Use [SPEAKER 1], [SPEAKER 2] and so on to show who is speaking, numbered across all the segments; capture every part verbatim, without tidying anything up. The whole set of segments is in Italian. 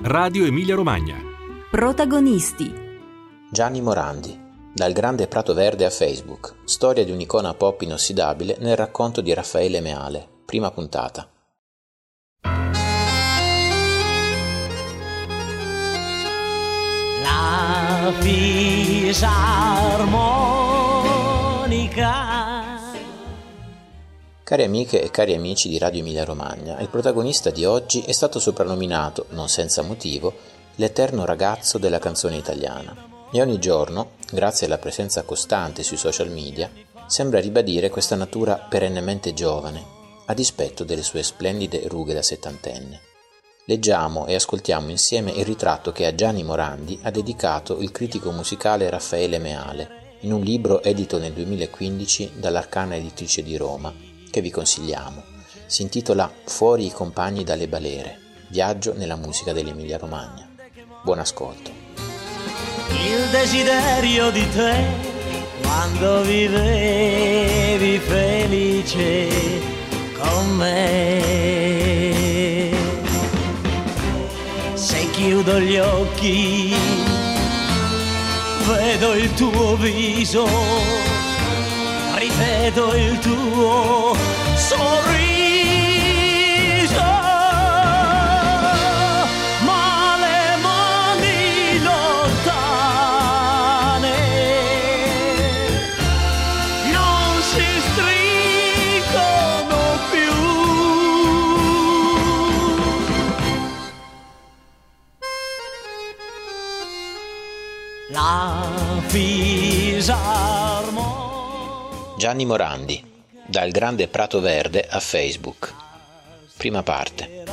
[SPEAKER 1] Radio Emilia Romagna.
[SPEAKER 2] Protagonisti.
[SPEAKER 3] Gianni Morandi, Dal grande prato verde a Facebook, storia di un'icona pop inossidabile nel racconto di Raffaele Meale, prima puntata.
[SPEAKER 4] La fisarmonica.
[SPEAKER 3] Cari amiche e cari amici di Radio Emilia Romagna, il protagonista di oggi è stato soprannominato, non senza motivo, l'eterno ragazzo della canzone italiana. E ogni giorno, grazie alla presenza costante sui social media, sembra ribadire questa natura perennemente giovane, a dispetto delle sue splendide rughe da settantenne. Leggiamo e ascoltiamo insieme il ritratto che a Gianni Morandi ha dedicato il critico musicale Raffaele Meale, in un libro edito nel duemilaquindici dall'Arcana Editrice di Roma, che vi consigliamo. Si intitola Fuori i compagni dalle balere, viaggio nella musica dell'Emilia Romagna. Buon ascolto.
[SPEAKER 4] Il desiderio di te quando vivevi felice con me. Se chiudo gli occhi vedo il tuo viso, rivedo il tuo sorriso, ma le mani lontane non si stringono più. La fisarmonica.
[SPEAKER 3] Gianni Morandi, Dal grande prato verde a Facebook. Prima parte.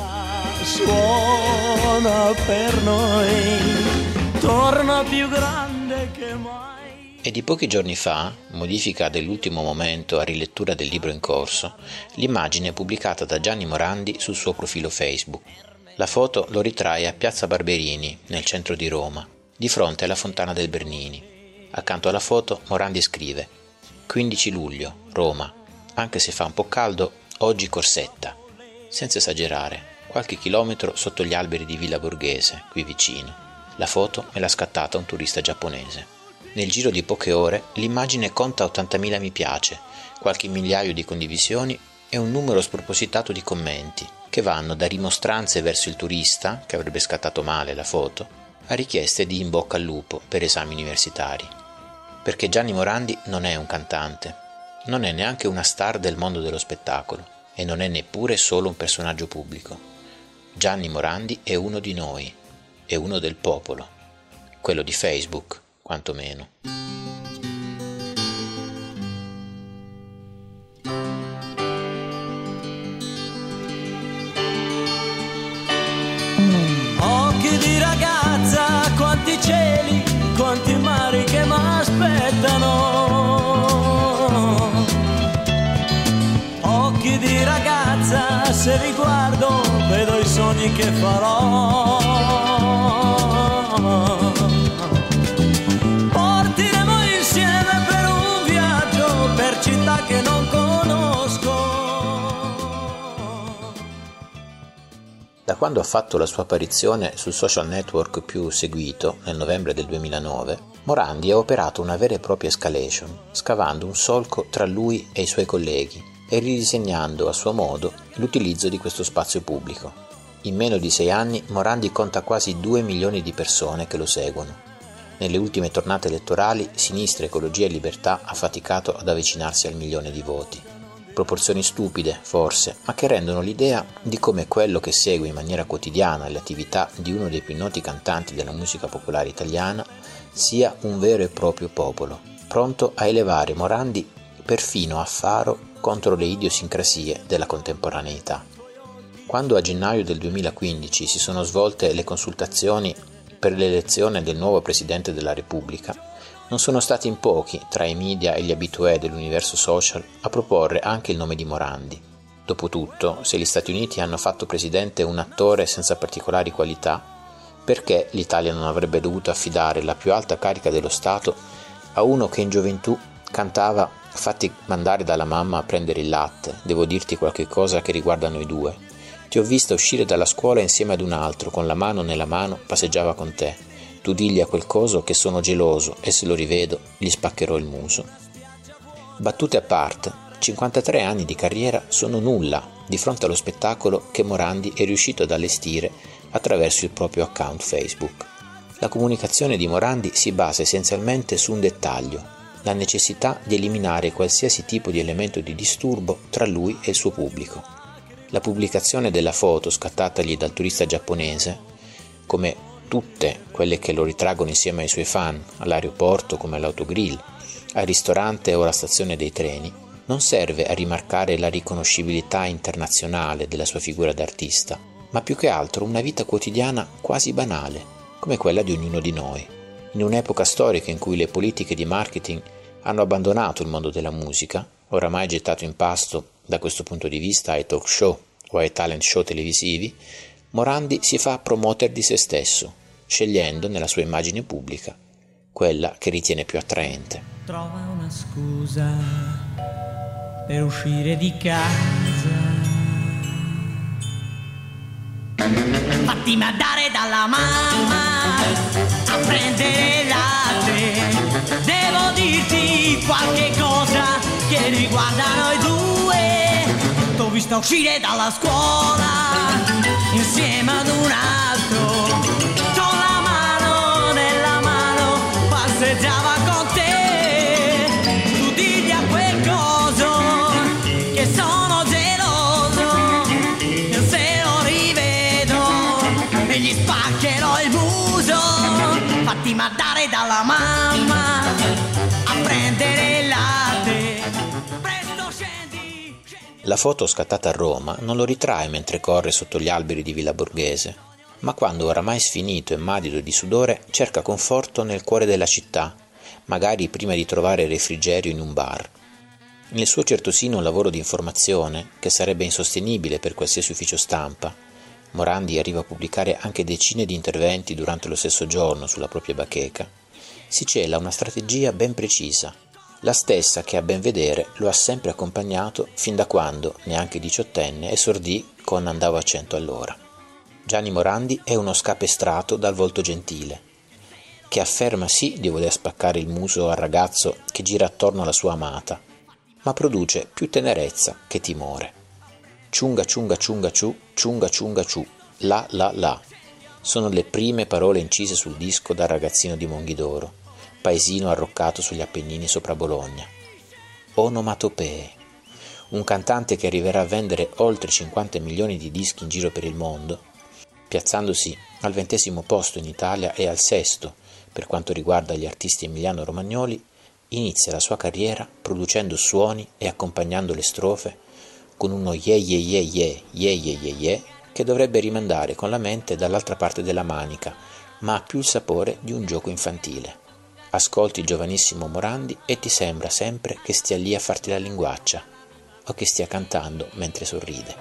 [SPEAKER 4] Suona per noi, torna più grande che mai.
[SPEAKER 3] E di pochi giorni fa, modifica dell'ultimo momento a rilettura del libro in corso, l'immagine pubblicata da Gianni Morandi sul suo profilo Facebook. La foto lo ritrae a Piazza Barberini, nel centro di Roma, di fronte alla Fontana del Bernini. Accanto alla foto Morandi scrive: quindici luglio, Roma. Anche se fa un po' caldo, oggi corsetta. Senza esagerare, qualche chilometro sotto gli alberi di Villa Borghese, qui vicino. La foto me l'ha scattata un turista giapponese. Nel giro di poche ore l'immagine conta ottantamila mi piace, qualche migliaio di condivisioni e un numero spropositato di commenti, che vanno da rimostranze verso il turista, che avrebbe scattato male la foto, a richieste di in bocca al lupo per esami universitari. Perché Gianni Morandi non è un cantante, non è neanche una star del mondo dello spettacolo e non è neppure solo un personaggio pubblico. Gianni Morandi è uno di noi, è uno del popolo, quello di Facebook, quantomeno.
[SPEAKER 4] Occhi di ragazza, quanti cieli, quanti mari che m'aspettano. Occhi di ragazza, se li guardo vedo i sogni che farò. Partiremo insieme per un viaggio per città che non conosco.
[SPEAKER 3] Da quando ha fatto la sua apparizione sul social network più seguito, nel novembre del duemilanove, Morandi ha operato una vera e propria escalation, scavando un solco tra lui e i suoi colleghi e ridisegnando a suo modo l'utilizzo di questo spazio pubblico. In meno di sei anni Morandi conta quasi due milioni di persone che lo seguono. Nelle ultime tornate elettorali Sinistra, Ecologia e Libertà ha faticato ad avvicinarsi al milione di voti. Proporzioni stupide, forse, ma che rendono l'idea di come quello che segue in maniera quotidiana le attività di uno dei più noti cantanti della musica popolare italiana sia un vero e proprio popolo, pronto a elevare Morandi perfino a faro contro le idiosincrasie della contemporaneità. Quando a gennaio del duemilaquindici si sono svolte le consultazioni per l'elezione del nuovo Presidente della Repubblica, non sono stati in pochi, tra i media e gli abitué dell'universo social, a proporre anche il nome di Morandi. Dopotutto, se gli Stati Uniti hanno fatto presidente un attore senza particolari qualità, perché l'Italia non avrebbe dovuto affidare la più alta carica dello Stato a uno che in gioventù cantava «Fatti mandare dalla mamma a prendere il latte, devo dirti qualche cosa che riguarda noi due», Ti ho vista uscire dalla scuola insieme ad un altro, con la mano nella mano passeggiava con te. Tu digli a quel coso che sono geloso e se lo rivedo gli spaccherò il muso. Battute a parte, cinquantatré anni di carriera sono nulla di fronte allo spettacolo che Morandi è riuscito ad allestire attraverso il proprio account Facebook. La comunicazione di Morandi si basa essenzialmente su un dettaglio, la necessità di eliminare qualsiasi tipo di elemento di disturbo tra lui e il suo pubblico. La pubblicazione della foto scattatagli dal turista giapponese, come tutte quelle che lo ritraggono insieme ai suoi fan, all'aeroporto come all'autogrill, al ristorante o alla stazione dei treni, non serve a rimarcare la riconoscibilità internazionale della sua figura d'artista, ma più che altro una vita quotidiana quasi banale, come quella di ognuno di noi. In un'epoca storica in cui le politiche di marketing hanno abbandonato il mondo della musica, oramai gettato in pasto da questo punto di vista ai talk show o ai talent show televisivi, Morandi si fa promoter di se stesso, scegliendo nella sua immagine pubblica quella che ritiene più attraente.
[SPEAKER 4] Trova una scusa per uscire di casa. Fatti mandare dalla mamma a prendere latte. Devo dirti qualche cosa che riguarda noi due. T'ho vista uscire dalla scuola insieme ad un altro, con la mano nella mano passeggiava con te. Tu digli a quel coso che sono geloso, se lo rivedo e gli spaccherò il muso. Fatti mandare dalla mamma a prendere il latte. Presto scendi, scendi.
[SPEAKER 3] La foto scattata a Roma non lo ritrae mentre corre sotto gli alberi di Villa Borghese, ma quando oramai sfinito e madido di sudore cerca conforto nel cuore della città, magari prima di trovare refrigerio in un bar. Nel suo certosino lavoro di informazione, che sarebbe insostenibile per qualsiasi ufficio stampa, Morandi arriva a pubblicare anche decine di interventi durante lo stesso giorno sulla propria bacheca, si cela una strategia ben precisa, la stessa che a ben vedere lo ha sempre accompagnato fin da quando, neanche diciottenne, esordì con Andavo a cento all'ora. Gianni Morandi è uno scapestrato dal volto gentile, che afferma sì di voler spaccare il muso al ragazzo che gira attorno alla sua amata, ma produce più tenerezza che timore. Ciunga ciunga ciunga ciu, ciunga ciunga ciu, la la la, sono le prime parole incise sul disco dal ragazzino di Monghidoro, paesino arroccato sugli Appennini sopra Bologna. Onomatopee, un cantante che arriverà a vendere oltre cinquanta milioni di dischi in giro per il mondo, piazzandosi al ventesimo posto in Italia e al sesto per quanto riguarda gli artisti emiliano-romagnoli, inizia la sua carriera producendo suoni e accompagnando le strofe con uno ye ye ye ye ye ye ye ye che dovrebbe rimandare con la mente dall'altra parte della manica, ma ha più il sapore di un gioco infantile. Ascolti il giovanissimo Morandi e ti sembra sempre che stia lì a farti la linguaccia o che stia cantando mentre sorride.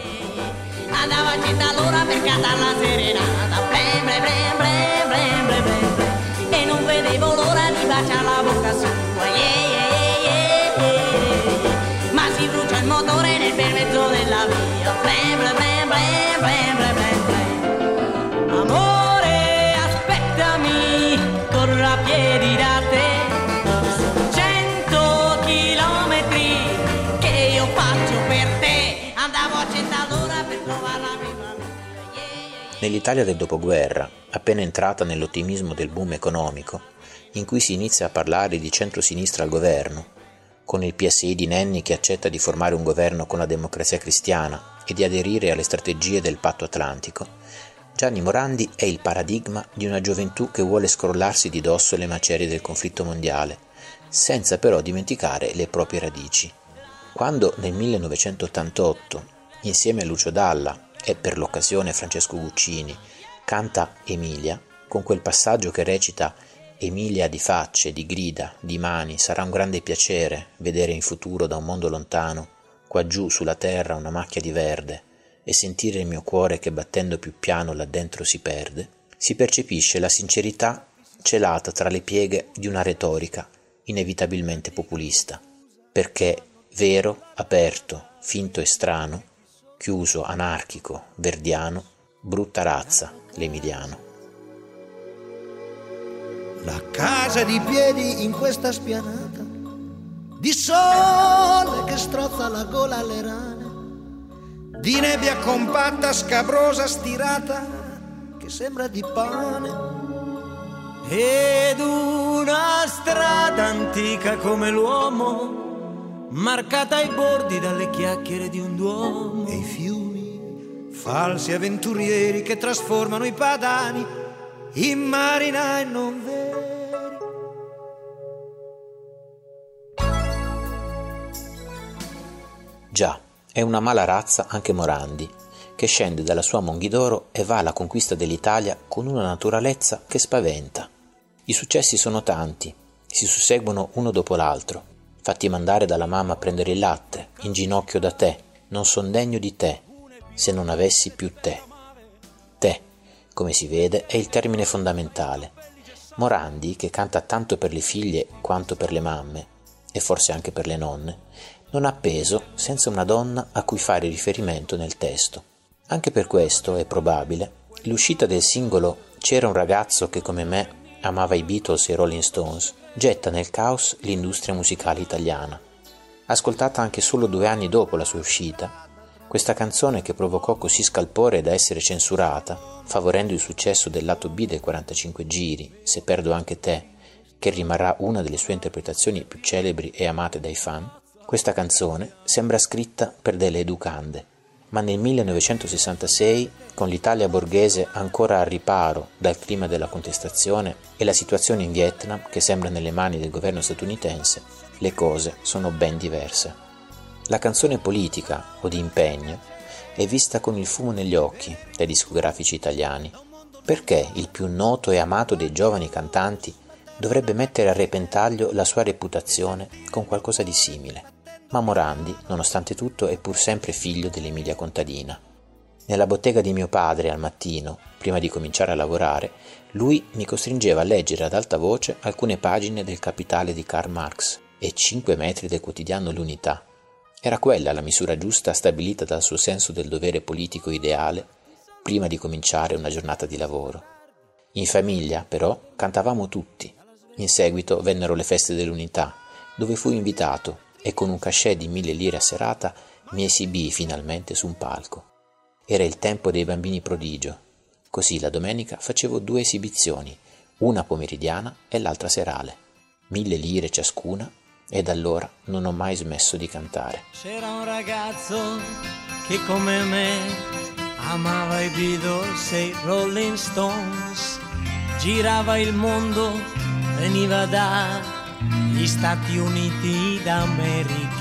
[SPEAKER 1] Andavo a città all'ora per cantare la serenata, blem blem blem blem blem blem blem, e non vedevo l'ora di baciare la bocca sua, yeah, yeah, yeah, yeah. Ma si brucia il motore nel bel mezzo della via, blem blem blem blem blem blem blem blem. Amore, aspettami, corro a piedi da te, sono cento chilometri che io faccio per te. Andavo a città all'ora per trovare la mia famiglia, yeah, yeah.
[SPEAKER 3] Nell'Italia del dopoguerra, appena entrata nell'ottimismo del boom economico, in cui si inizia a parlare di centrosinistra al governo, con il P S I di Nenni che accetta di formare un governo con la Democrazia Cristiana e di aderire alle strategie del Patto Atlantico, Gianni Morandi è il paradigma di una gioventù che vuole scrollarsi di dosso le macerie del conflitto mondiale, senza però dimenticare le proprie radici. Quando nel millenovecentottantotto, insieme a Lucio Dalla e per l'occasione Francesco Guccini, canta Emilia, con quel passaggio che recita «Emilia di facce, di grida, di mani, sarà un grande piacere vedere in futuro da un mondo lontano, qua giù sulla terra una macchia di verde, e sentire il mio cuore che battendo più piano là dentro si perde», si percepisce la sincerità celata tra le pieghe di una retorica inevitabilmente populista, perché vero, aperto, finto e strano, chiuso, anarchico, verdiano, brutta razza, l'emiliano.
[SPEAKER 5] La casa di piedi in questa spianata, di sole che strozza la gola alle rane, di nebbia compatta, scabrosa, stirata, che sembra di pane.
[SPEAKER 4] Ed una strada antica come l'uomo, marcata ai bordi dalle chiacchiere di un duomo.
[SPEAKER 5] E i fiumi, falsi avventurieri che trasformano i padani in marinai non veri.
[SPEAKER 3] Già, è una mala razza anche Morandi, che scende dalla sua Monghidoro e va alla conquista dell'Italia con una naturalezza che spaventa. I successi sono tanti, si susseguono uno dopo l'altro. Fatti mandare dalla mamma a prendere il latte, in ginocchio da te, non son degno di te, se non avessi più te. Te, come si vede, è il termine fondamentale. Morandi, che canta tanto per le figlie quanto per le mamme, e forse anche per le nonne, non ha peso senza una donna a cui fare riferimento nel testo. Anche per questo, è probabile, l'uscita del singolo C'era un ragazzo che come me amava i Beatles e i Rolling Stones getta nel caos l'industria musicale italiana. Ascoltata anche solo due anni dopo la sua uscita, questa canzone che provocò così scalpore da essere censurata, favorendo il successo del lato B del quarantacinque giri, Se perdo anche te, che rimarrà una delle sue interpretazioni più celebri e amate dai fan, questa canzone sembra scritta per delle educande. Ma nel millenovecentosessantasei, con l'Italia borghese ancora al riparo dal clima della contestazione e la situazione in Vietnam che sembra nelle mani del governo statunitense, le cose sono ben diverse. La canzone politica o di impegno è vista con il fumo negli occhi dai discografici italiani. Perché il più noto e amato dei giovani cantanti dovrebbe mettere a repentaglio la sua reputazione con qualcosa di simile? Ma Morandi, nonostante tutto, è pur sempre figlio dell'Emilia contadina. Nella bottega di mio padre, al mattino, prima di cominciare a lavorare, lui mi costringeva a leggere ad alta voce alcune pagine del Capitale di Karl Marx e cinque metri del quotidiano L'Unità. Era quella la misura giusta stabilita dal suo senso del dovere politico ideale prima di cominciare una giornata di lavoro. In famiglia, però, cantavamo tutti. In seguito vennero le feste dell'Unità, dove fui invitato e con un cachet di mille lire a serata mi esibii finalmente su un palco. Era il tempo dei bambini prodigio. Così la domenica facevo due esibizioni, una pomeridiana e l'altra serale. Mille lire ciascuna, e da allora non ho mai smesso di cantare.
[SPEAKER 4] C'era un ragazzo che come me amava i Beatles e i Rolling Stones, girava il mondo, veniva dagli Stati Uniti d'America.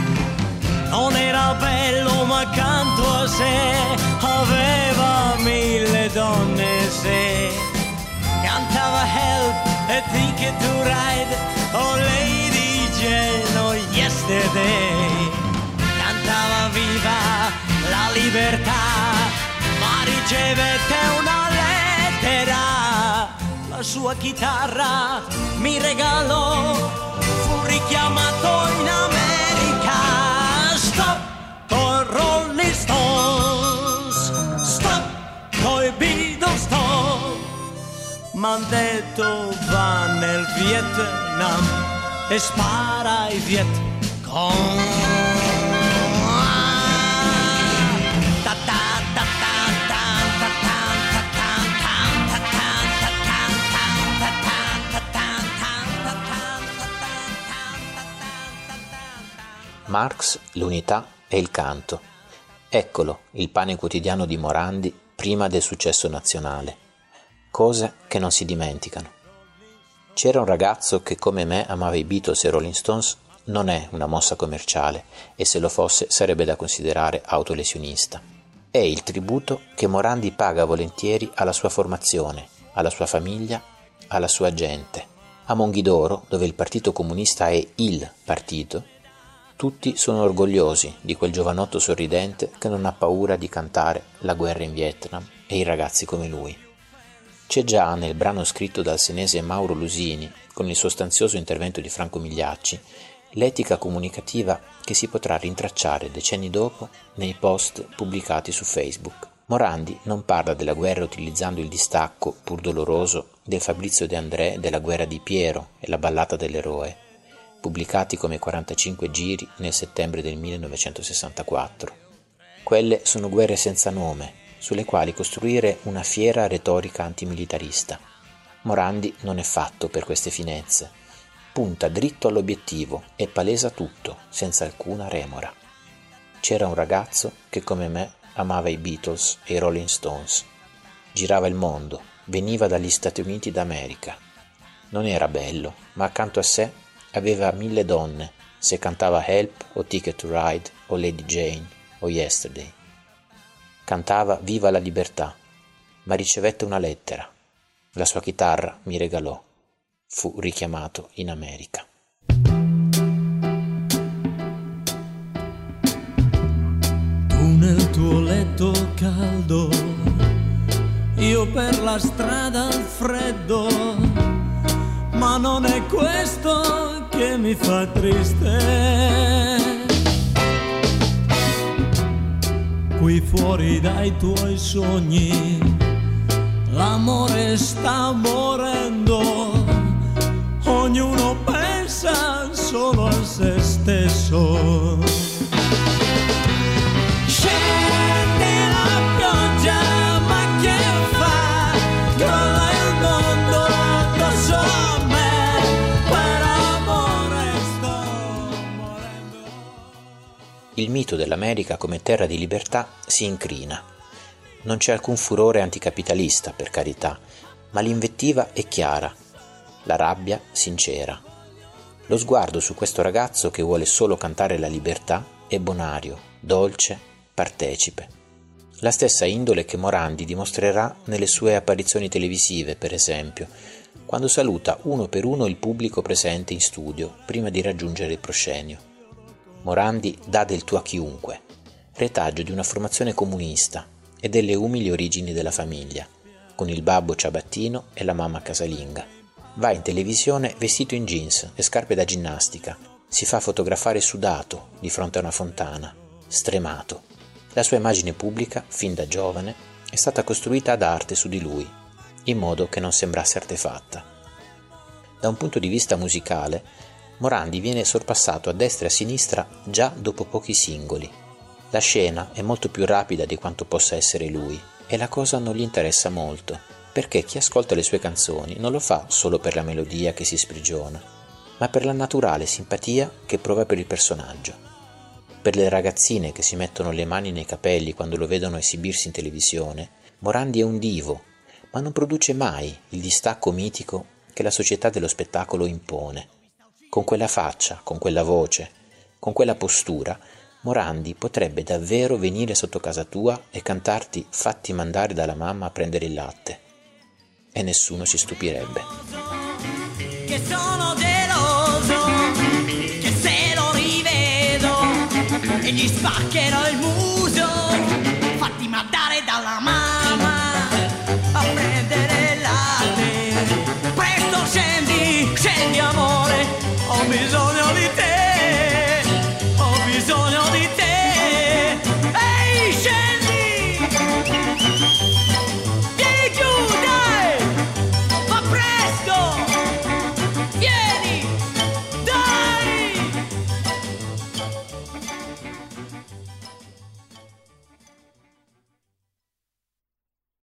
[SPEAKER 4] Non era bello ma accanto a sé aveva mille donne, se cantava Help e Ticket to Ride, oh Lady Jane, oh Yesterday. Cantava viva la libertà, ma ricevette una lettera. La sua chitarra mi regalò, fu richiamato in America. Stop con Rolling Stones, stop coi Beatles, stop. M'han detto va nel Vietnam e spara ai Viet Cong.
[SPEAKER 3] Marx, l'unità e il canto. Eccolo, il pane quotidiano di Morandi prima del successo nazionale. Cose che non si dimenticano. C'era un ragazzo che come me amava i Beatles e Rolling Stones non è una mossa commerciale e se lo fosse sarebbe da considerare autolesionista. È il tributo che Morandi paga volentieri alla sua formazione, alla sua famiglia, alla sua gente. A Monghidoro, dove il Partito Comunista è il partito, tutti sono orgogliosi di quel giovanotto sorridente che non ha paura di cantare la guerra in Vietnam e i ragazzi come lui. C'è già nel brano scritto dal senese Mauro Lusini, con il sostanzioso intervento di Franco Migliacci, l'etica comunicativa che si potrà rintracciare decenni dopo nei post pubblicati su Facebook. Morandi non parla della guerra utilizzando il distacco, pur doloroso, del Fabrizio De André della guerra di Piero e la ballata dell'eroe, pubblicati come quarantacinque giri nel settembre del millenovecentosessantaquattro. Quelle sono guerre senza nome, sulle quali costruire una fiera retorica antimilitarista. Morandi non è fatto per queste finezze. Punta dritto all'obiettivo e palesa tutto, senza alcuna remora. C'era un ragazzo che come me amava i Beatles e i Rolling Stones. Girava il mondo, veniva dagli Stati Uniti d'America. Non era bello, ma accanto a sé aveva mille donne, se cantava Help o Ticket to Ride o Lady Jane o Yesterday. Cantava Viva la libertà, ma ricevette una lettera. La sua chitarra mi regalò. Fu richiamato in America.
[SPEAKER 4] Tu nel tuo letto caldo, io per la strada al freddo, ma non è questo che mi fa triste. Qui fuori dai tuoi sogni l'amore sta morendo, ognuno pensa solo a se stesso. Scende la pioggia, ma che fa? Crolla il mondo addosso a me, per amore sto morendo.
[SPEAKER 3] Il mito dell'America come terra di libertà si incrina. Non c'è alcun furore anticapitalista, per carità, ma l'invettiva è chiara, la rabbia sincera. Lo sguardo su questo ragazzo che vuole solo cantare la libertà è bonario, dolce, partecipe. La stessa indole che Morandi dimostrerà nelle sue apparizioni televisive, per esempio, quando saluta uno per uno il pubblico presente in studio prima di raggiungere il proscenio. Morandi dà del tu a chiunque, retaggio di una formazione comunista e delle umili origini della famiglia, con il babbo ciabattino e la mamma casalinga. Va in televisione vestito in jeans e scarpe da ginnastica, si fa fotografare sudato di fronte a una fontana, stremato. La sua immagine pubblica, fin da giovane, è stata costruita ad arte su di lui, in modo che non sembrasse artefatta. Da un punto di vista musicale, Morandi viene sorpassato a destra e a sinistra già dopo pochi singoli. La scena è molto più rapida di quanto possa essere lui e la cosa non gli interessa molto, perché chi ascolta le sue canzoni non lo fa solo per la melodia che si sprigiona, ma per la naturale simpatia che prova per il personaggio. Per le ragazzine che si mettono le mani nei capelli quando lo vedono esibirsi in televisione, Morandi è un divo, ma non produce mai il distacco mitico che la società dello spettacolo impone. Con quella faccia, con quella voce, con quella postura, Morandi potrebbe davvero venire sotto casa tua e cantarti Fatti mandare dalla mamma a prendere il latte. E nessuno si stupirebbe.
[SPEAKER 1] Che sono geloso, che se lo rivedo e gli spaccherò il muso. Fatti mandare dalla mamma.